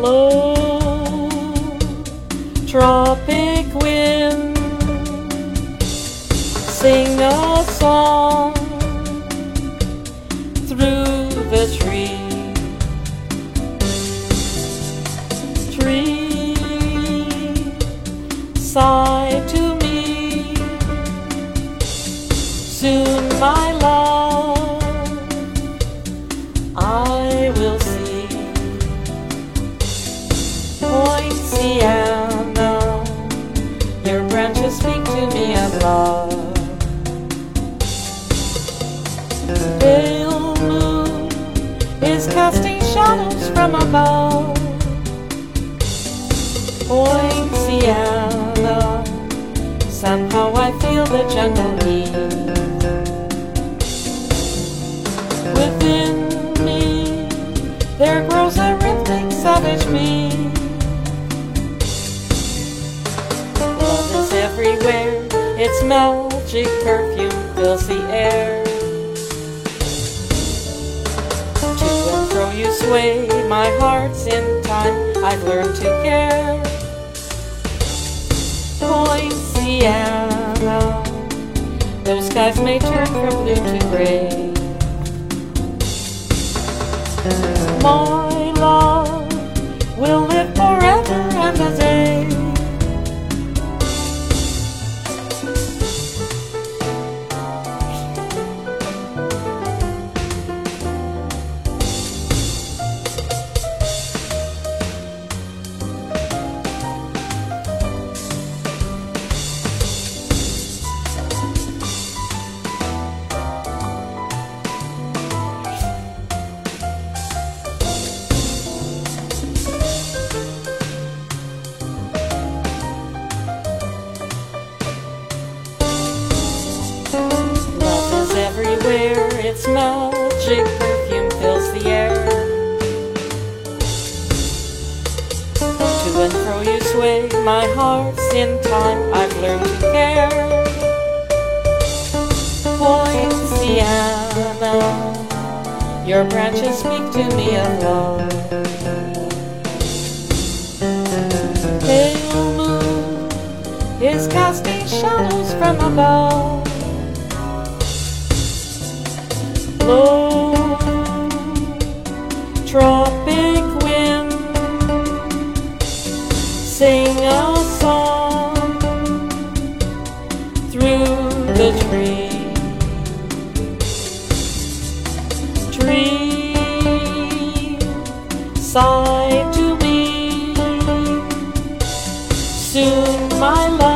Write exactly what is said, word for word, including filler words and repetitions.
Blow, tropic wind, sing a song through the tree. Tree, sigh to me, soon my love I will see. Poinciana, your branches speak to me of love. Pale moon is casting shadows from above. Poinciana, somehow I feel the gentle heat within me. There grows a rhythmic savage beat. Everywhere, its magic perfume fills the air. To and fro you sway, my heart's in time, I've learned to care. Poinciana, those skies may turn from blue to gray. My love will live forever and a day. Everywhere, its magic perfume fills the air. To and fro you sway, my heart's in time, I've learned to care. Poinciana, your branches speak to me of love. Pale moon is casting shadows from above. Blow, tropic wind, sing a song through the tree. Tree, sigh to me, soon my love